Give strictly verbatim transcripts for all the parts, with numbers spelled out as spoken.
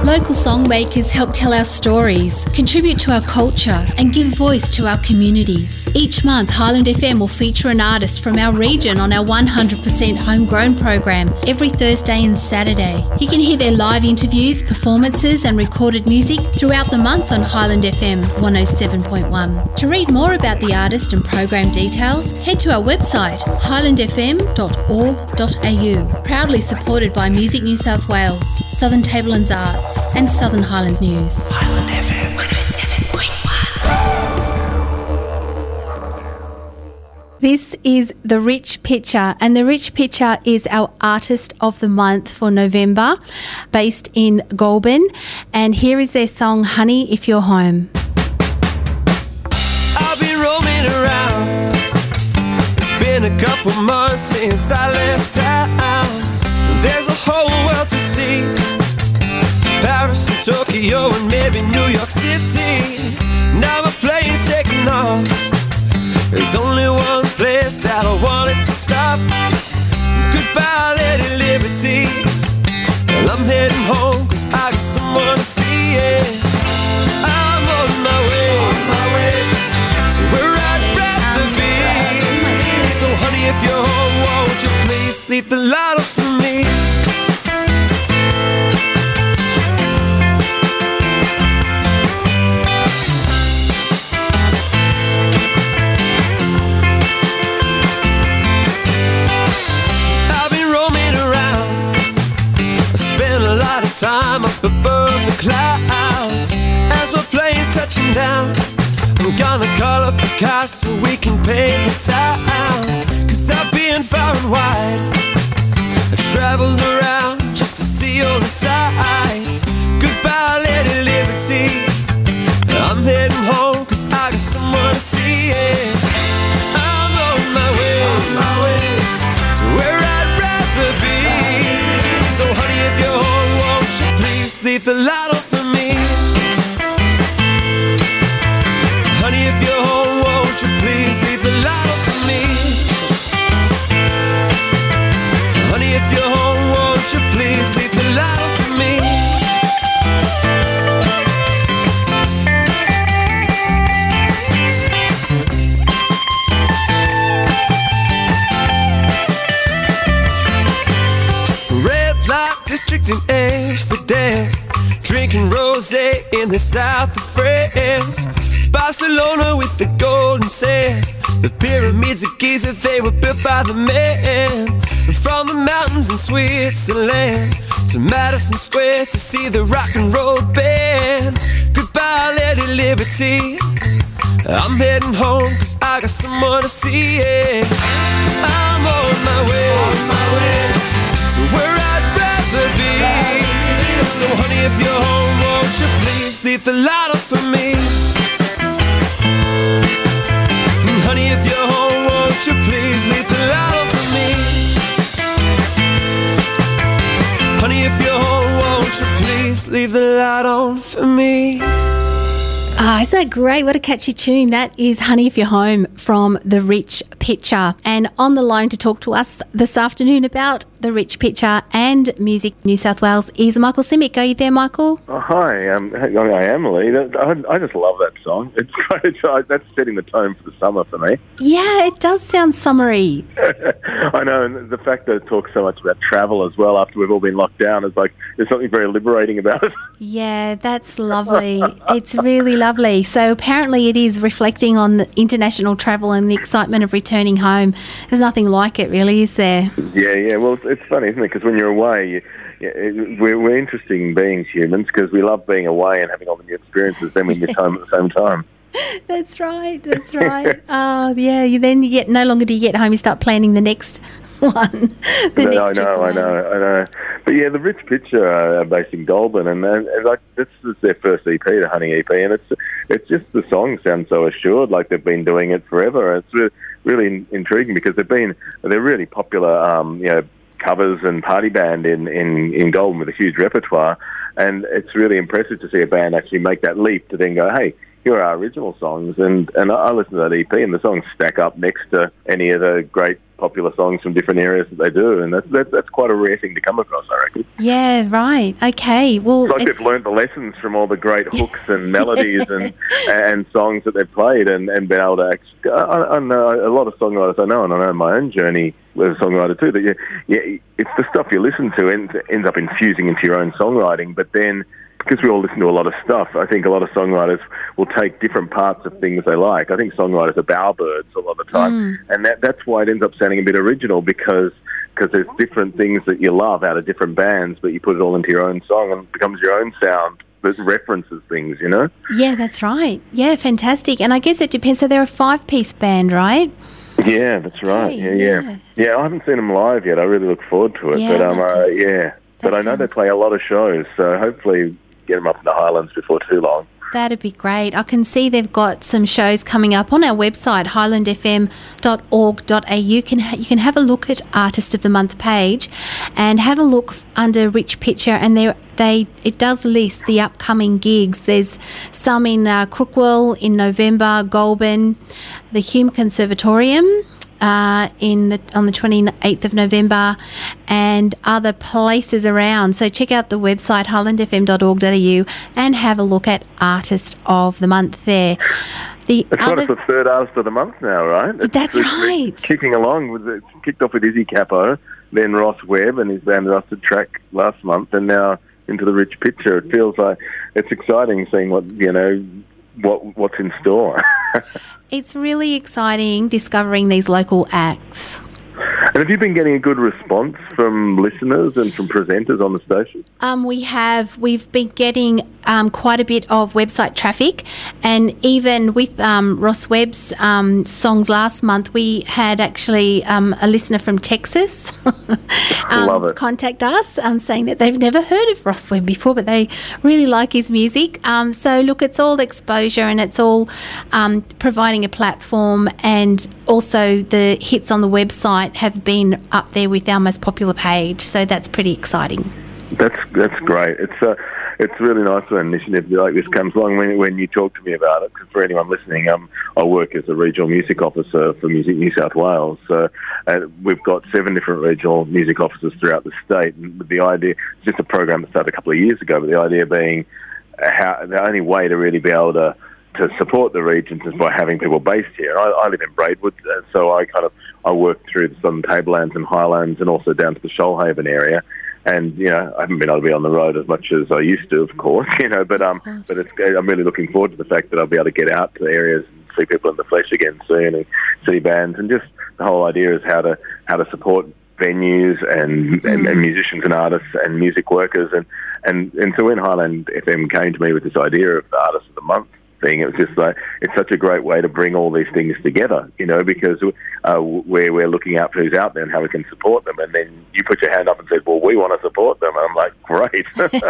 Local songmakers help tell our stories, contribute to our culture and give voice to our communities. Each month, Highland F M will feature an artist from our region on our one hundred percent homegrown program every Thursday and Saturday. You can hear their live interviews, performances and recorded music throughout the month on Highland F M one oh seven point one. To read more about the artist and program details, head to our website highland f m dot org dot a u. Proudly supported by Music New South Wales, Southern Tablelands Arts and Southern Highland News. Highland F M one oh seven point one. This is The Rich Pitcher, and The Rich Pitcher is our Artist of the Month for November, based in Goulburn. And here is their song, Honey, If You're Home. I've been roaming around. It's been a couple months since I left town. There's a whole world to see. Paris and Tokyo and maybe New York City. Now my plane's taking off. There's only one place that I wanted to stop. Goodbye, Lady Liberty. Well, I'm heading home cause I got someone to see, yeah. I'm on my way, on my way to where I'd rather be. So honey, if you're home, won't you please leave the light on for me? Time up above the clouds. As my plane's touching down, I'm gonna call up the car so we can paint the town. Cause I've been far and wide. I traveled around just to see all the sights. Goodbye, Lady Liberty. I'm heading home cause I got someone to see, yeah. I'm on my way, on my way to where I'd rather be. So honey, if you're home, please leave the light on for me. Honey, if you're home, won't you please leave the light on for me? Honey, if you're home, won't you please leave the light on for me? Red light district in Amsterdam, drinking rosé in the south of France. Barcelona with the golden sand, the pyramids of Giza, they were built by the man. From the mountains in Switzerland to Madison Square to see the rock and roll band. Goodbye, Lady Liberty. I'm heading home cause I got someone to see, yeah. I'm on my way, on my way to where I'd rather be. So honey, if you're home, won't you please leave the light on for me? And honey, if you're home, won't you please leave the light on for me? Honey, if you're home, won't you please leave the light on for me? Ah, isn't that great? What a catchy tune. That is Honey If You're Home from The Rich Pitcher. And on the line to talk to us this afternoon about The Rich Pitcher and Music New South Wales is Michael Simic. Are you there, Michael? Oh, hi, um, I am, Lee. I, I just love that song. It's great. That's setting the tone for the summer for me. Yeah, it does sound summery. I know, and the fact that it talks so much about travel as well after we've all been locked down is like, there's something very liberating about it. Yeah, that's lovely. It's really lovely. So apparently it is reflecting on the international travel and the excitement of returning home. There's nothing like it, really, is there? Yeah, yeah. Well, it's funny, isn't it? Because when you're away, you, you, we're, we're interesting beings, humans, because we love being away and having all the new experiences. Then we miss home at the same time. That's right. That's right. Oh, yeah. You then you get no longer do you get home. You start planning the next one. The no, next I know, I know, I know. But yeah, the Rich Pitcher are based in Goulburn, and, and, and like this is their first E P, the Honey E P, and it's it's just the songs sound so assured, like they've been doing it forever. It's really, really intriguing because they've been they're really popular, um, you know, covers and party band in, in, in Goulburn with a huge repertoire, and it's really impressive to see a band actually make that leap to then go, hey, here are our original songs, and, and I listen to that E P, and the songs stack up next to any of the great popular songs from different areas that they do, and that's that's, that's quite a rare thing to come across, I reckon. Yeah, right. Okay. Well, it's like it's... they've learned the lessons from all the great hooks and melodies and and songs that they've played, and, and been able to actually. I, I know a lot of songwriters I know, and I know my own journey as a songwriter too. That you, yeah, it's the stuff you listen to ends, ends up infusing into your own songwriting, but then. Because we all listen to a lot of stuff, I think a lot of songwriters will take different parts of things they like. I think songwriters are bowerbirds a lot of the time, mm. and that, that's why it ends up sounding a bit original, because because there's different things that you love out of different bands, but you put it all into your own song and it becomes your own sound that references things, you know? Yeah, that's right. Yeah, fantastic. And I guess it depends. So they're a five-piece band, right? Yeah, that's right. Okay, yeah, yeah, yeah. Yeah, I haven't seen them live yet. I really look forward to it. Yeah, but um, uh, yeah, but I know they sounds... play a lot of shows, so hopefully get them up in the Highlands before too long. That'd be great. I can see they've got some shows coming up on our website, highland f m dot org dot a u. You can, ha- you can have a look at Artist of the Month page and have a look under Rich Picture, and they they it does list the upcoming gigs. There's some in uh, Crookwell in November, Goulburn, the Hume Conservatorium, Uh, in the on the twenty-eighth of November, and other places around. So check out the website highland f m dot org dot a u and have a look at Artist of the Month there. The it's other... got us the third Artist of the Month now, right? It's, That's it's, right. It's kicking along. With it kicked off with Izzy Capo, then Ross Webb and his band Rusted Track last month, and now into the Rich Picture. It feels like it's exciting seeing what you know what what's in store. It's really exciting discovering these local acts. And have you been getting a good response from listeners and from presenters on the station? Um, we have. We've been getting um, quite a bit of website traffic, and even with um, Ross Webb's um, songs last month, we had actually um, a listener from Texas um, Love it. contact us um, saying that they've never heard of Ross Webb before, but they really like his music. Um, so look, it's all exposure, and it's all um, providing a platform, and also the hits on the website have been up there with our most popular page, so that's pretty exciting. That's that's great. It's uh, it's really nice when an initiative like this comes along. When when you talk to me about it, because for anyone listening, um, I work as a regional music officer for Music New South Wales. So uh, we've got seven different regional music officers throughout the state. And the idea, it's just a program that started a couple of years ago, but the idea being how the only way to really be able to to support the regions is by having people based here. I, I live in Braidwood, so I kind of I work through the Southern Tablelands and Highlands, and also down to the Shoalhaven area. And you know, I haven't been able to be on the road as much as I used to, of course. You know, but um, but it's, I'm really looking forward to the fact that I'll be able to get out to areas and see people in the flesh again soon, and see bands, and just the whole idea is how to how to support venues and, and, and musicians and artists and music workers, and, and, and so when Highland F M came to me with this idea of the Artist of the Month thing, it was just like, it's such a great way to bring all these things together, you know, because uh, we're, we're looking out for who's out there and how we can support them, and then you put your hand up and said, well, we want to support them, and I'm like, great.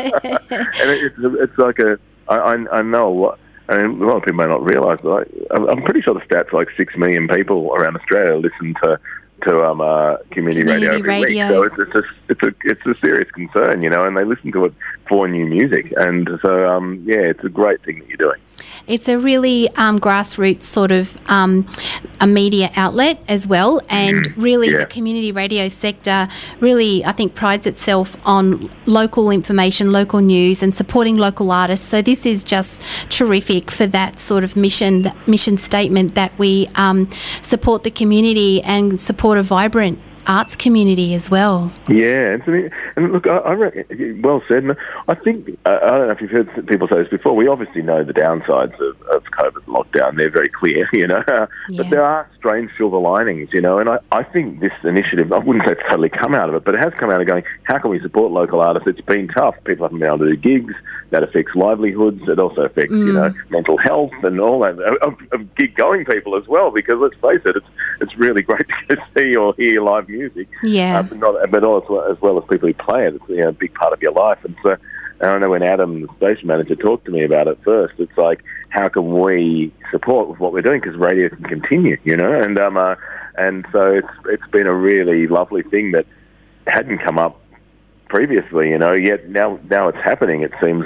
And it, it's, it's like a, I, I know what, I mean, a lot of people may not realise, but I, I'm pretty sure the stats like six million people around Australia listen to to um uh, community, community radio every radio. week. So it's, it's a it's a it's a serious concern, you know, and they listen to it for new music, and so um yeah, it's a great thing that you're doing. It's a really um, grassroots sort of um, a media outlet as well, and really yeah. the community radio sector really, I think, prides itself on local information, local news, and supporting local artists. So this is just terrific for that sort of mission, that mission statement that we um, support the community and support a vibrant arts community as well. Yeah, and, and look, I, I reckon, well said. And I think, uh, I don't know if you've heard people say this before, we obviously know the downsides of, of COVID lockdown. They're very clear, you know, yeah. But there are strange silver linings, you know, and I, I think this initiative, I wouldn't say it's totally come out of it, but it has come out of going, how can we support local artists? It's been tough. People haven't been able to do gigs. That affects livelihoods. It also affects, mm. you know, mental health and all that, of, of gig-going people as well, because let's face it, it's it's really great to see or hear live music. Yeah. Uh, but, not, but also, as well as people who play it, it's, you know, a big part of your life. And so I don't know, when Adam, the station manager, talked to me about it first, it's like, how can we support with what we're doing? Because radio can continue, you know? And um, uh, and so it's it's been a really lovely thing that hadn't come up previously, you know, yet now now it's happening. It seems like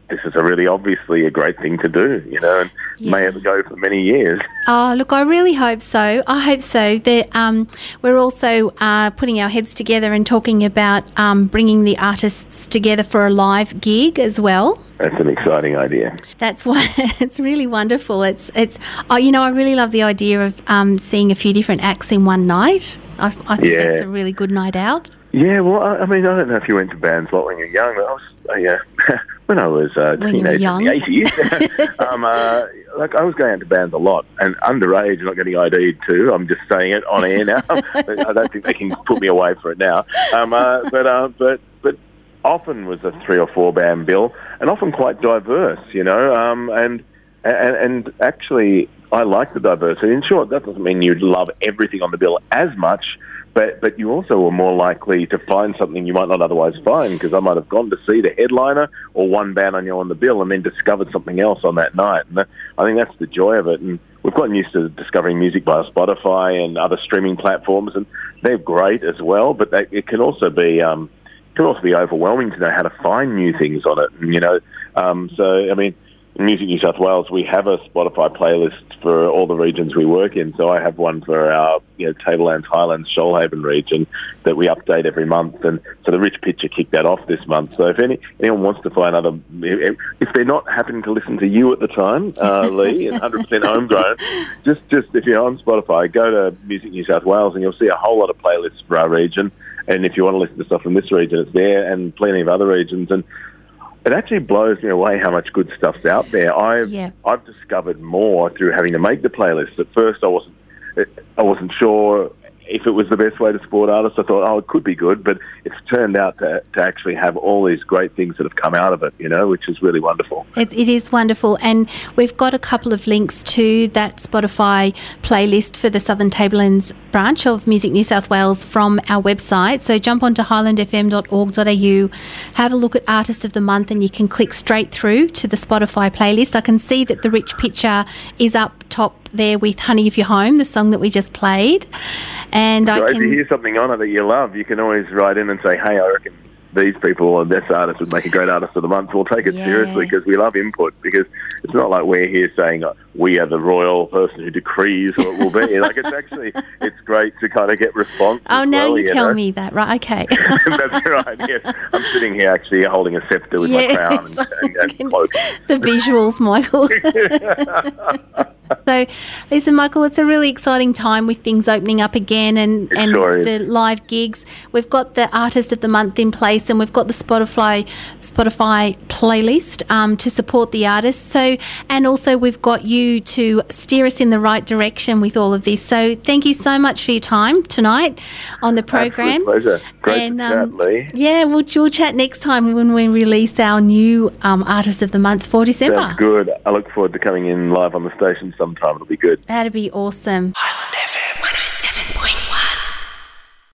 this is a really obviously a great thing to do, you know, and Yeah. may ever go for many years. Oh, look, I really hope so. I hope so. That um, we're also uh, putting our heads together and talking about um, bringing the artists together for a live gig as well. That's an exciting idea. That's why it's really wonderful. It's it's oh, you know, I really love the idea of um, seeing a few different acts in one night. I, I think Yeah. that's a really good night out. Yeah, well, I, I mean, I don't know if you went to bands a lot when you were young, but I was, uh, yeah, when I was a When you were teenager young. in the eighties, um, uh, like I was going out to bands a lot, and underage, not getting I D'd too. I'm just saying it on air now. I don't think they can put me away for it now. Um, uh, but uh, but but often was a three or four band bill, and often quite diverse, you know, um, and and and actually I like the diversity. And sure, that doesn't mean you'd love everything on the bill as much. But but you also were more likely to find something you might not otherwise find, because I might have gone to see the headliner or one band I know on the bill and then discovered something else on that night. And that, I think that's the joy of it. And we've gotten used to discovering music via Spotify and other streaming platforms, and they're great as well. But they, it can also be um, it can also be overwhelming to know how to find new things on it. And, you know, um, so I mean. In Music New South Wales, we have a Spotify playlist for all the regions we work in. So I have one for our, you know, Tablelands, Highlands, Shoalhaven region that we update every month. And so the Rich Picture kicked that off this month. So if any anyone wants to find other, if they're not happening to listen to you at the time, uh, Lee, and one hundred percent homegrown, just just if you're on Spotify, go to Music New South Wales and you'll see a whole lot of playlists for our region. And if you want to listen to stuff from this region, it's there, and plenty of other regions. And it actually blows me away how much good stuff's out there. I've Yeah. I've discovered more through having to make the playlist. At first, I wasn't I wasn't sure if it was the best way to support artists. I thought, oh, it could be good, but it's turned out to, to actually have all these great things that have come out of it, you know, which is really wonderful. It, it is wonderful, and we've got a couple of links to that Spotify playlist for the Southern Tablelands branch of Music New South Wales from our website. So jump onto highland f m dot org dot a u, have a look at Artist of the Month, and you can click straight through to the Spotify playlist. I can see that the Rich Picture is up top there with Honey If You're Home, the song that we just played. And So I if can... you hear something on it that you love, you can always write in and say, hey, I reckon these people or this artist would make a great artist of the month. We'll take it Yeah. seriously because we love input, because it's not like we're here saying uh, we are the royal person who decrees what it will be. Like, it's actually, it's great to kind of get response. Oh, as now well, you you tell know? me that, right? Okay. That's right, yes. I'm sitting here actually holding a sceptre with my crown and, and, and cloak. The visuals, Michael. So, listen, Michael, it's a really exciting time with things opening up again, and, It and sure is. the live gigs. We've got the Artist of the Month in place, and we've got the Spotify Spotify playlist um, to support the artists. So, and also we've got you to steer us in the right direction with all of this. So, thank you so much for your time tonight on the program. Absolute pleasure. Great And, to chat, um, Lee. Yeah, we'll, we'll chat next time when we release our new um, Artist of the Month for December. Sounds good. I look forward to coming in live on the station sometime. It'll be good. That'd be awesome. Highland